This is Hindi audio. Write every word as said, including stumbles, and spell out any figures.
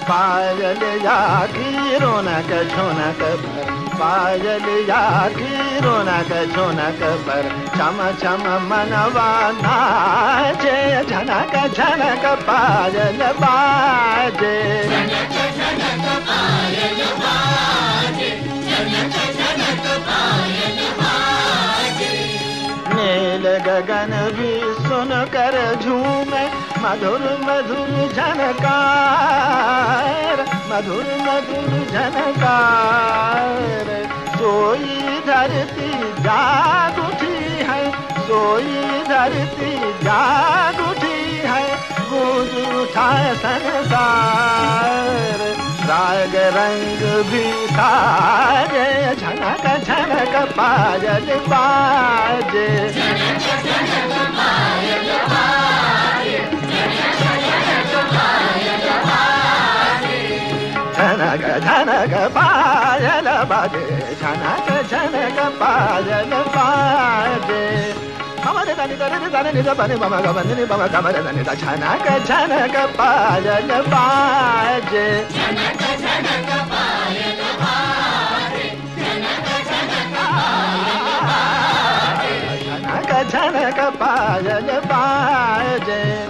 पायल या की रौनक झुनक पर, पायल या की रौनक झुनक पर, चम चम मनवा नाचे, झनक झनक पायल बाजे, झनक झनक पायल बाजे, झनक झनक पायल बाजे। नील गगन भी सुन कर झूमे, मधुर मधुर झनकार, मधुर मधुर झनकार। सोई धरती जाग उठी है, सोई धरती जाग उठी है, गूंज उठा संसार। राग रंग भी साजे, झनक झनक पायल बाजे, झनक झनक पायल बाजे, झनक झनक पायल बाजे। झनक झनक पायल बाजे, झनक झनक पायल बाजे। हमरे दानी दानी दानी निदा बने बमा गबने नि बमा गबने दानी दा, झनक झनक पायल बाजे, झनक झनक पायल बाजे, झनक झनक पायल बाजे, झनक झनक पायल बाजे।